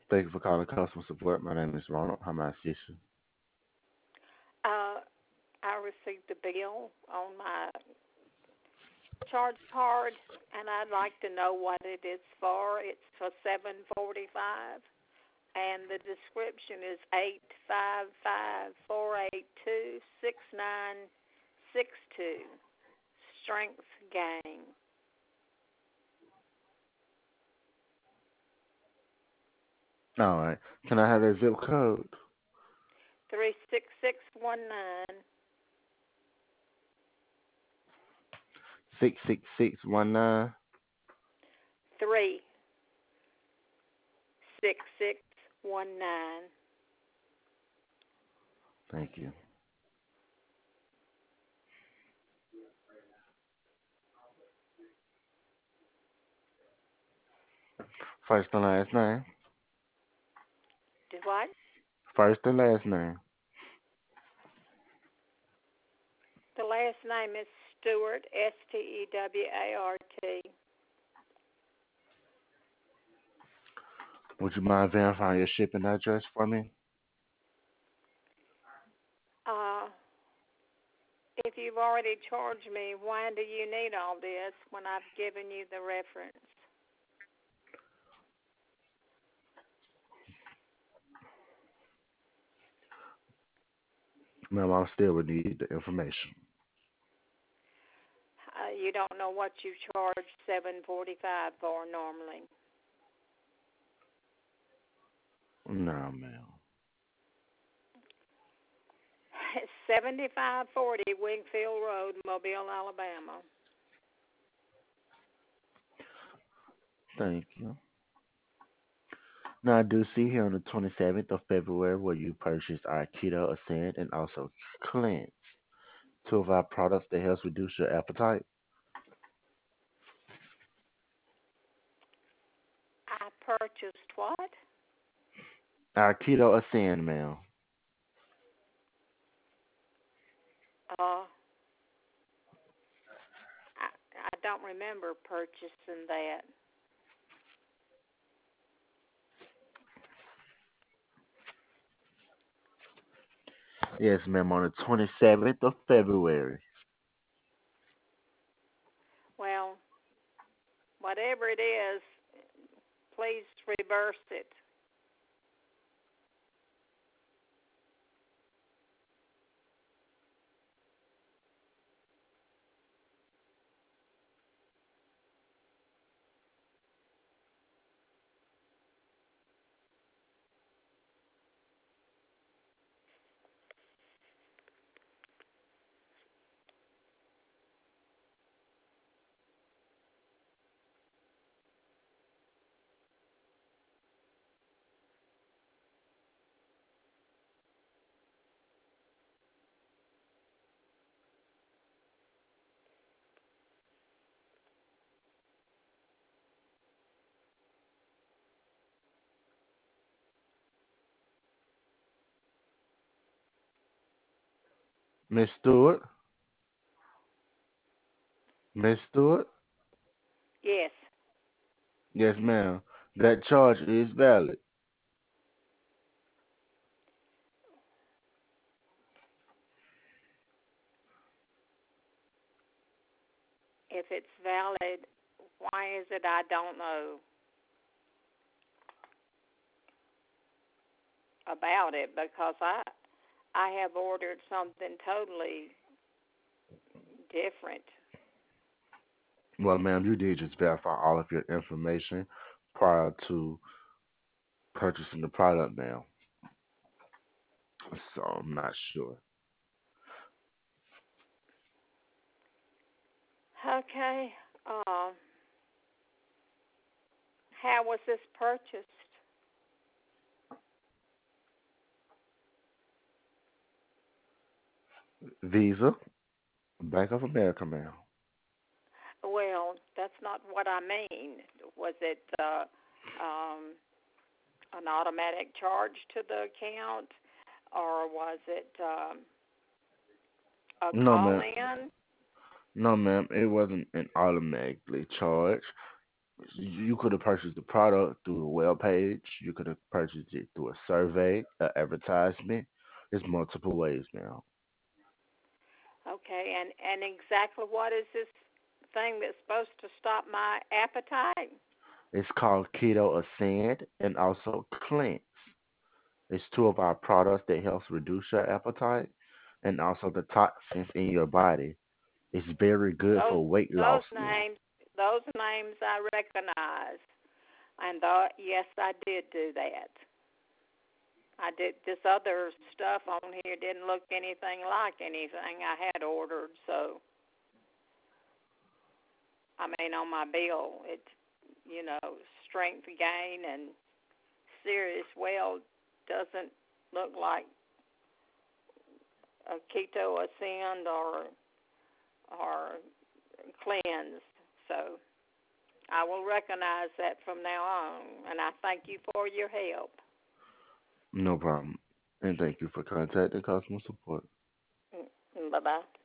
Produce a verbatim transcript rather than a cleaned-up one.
Thank you for calling customer support. My name is Ronald. How may I assist you? Uh, I received a bill on my charge card, and I'd like to know what it is for. It's for seven forty-five, and the description is eight five five four eight two six nine six two. Strength gain. All right. Can I have that zip code? Three six six one nine. Six six six one nine. Three six six one nine. Thank you. First and last name. Did what? First and last name. The last name is Stewart, S T E W A R T. Would you mind verifying your shipping address for me? Uh, if you've already charged me, why do you need all this when I've given you the reference? Ma'am, I still would need the information. Uh, you don't know what you charge seven forty-five for normally. No, ma'am. It's seventy-five forty Wingfield Road, Mobile, Alabama. Thank you. Now, I do see here on the twenty-seventh of February where you purchased our Keto Ascend and also Cleanse, two of our products that helps reduce your appetite. I purchased what? Our Keto Ascend, ma'am. Uh, I, I don't remember purchasing that. Yes, ma'am, on the twenty-seventh of February. Well, whatever it is, please reverse it. Miss Stewart? Miss Stewart? Yes. Yes, ma'am. That charge is valid. If it's valid, why is it I don't know about it? Because I I have ordered something totally different. Well, ma'am, you did just verify all of your information prior to purchasing the product, ma'am. So I'm not sure. Okay. Uh, how was this purchased? Visa, Bank of America, ma'am. Well, that's not what I mean. Was it uh, um, an automatic charge to the account, or was it um, a No, call ma'am. in? No, ma'am. It wasn't an automatically charge. You could have purchased the product through the web page. You could have purchased it through a survey, an advertisement. There's multiple ways now. Okay, and and exactly what is this thing that's supposed to stop my appetite? It's called Keto Ascend and also Cleanse. It's two of our products that helps reduce your appetite and also the toxins in your body. It's very good Those for weight loss those now. names, those names I recognize, and the, yes, I did do that. I did. This other stuff on here didn't look anything like anything I had ordered. So I mean, on my bill, it's you know strength gain and serious well doesn't look like a keto ascend or or cleanse. So I will recognize that from now on, and I thank you for your help. No problem. And thank you for contacting customer support. Bye bye.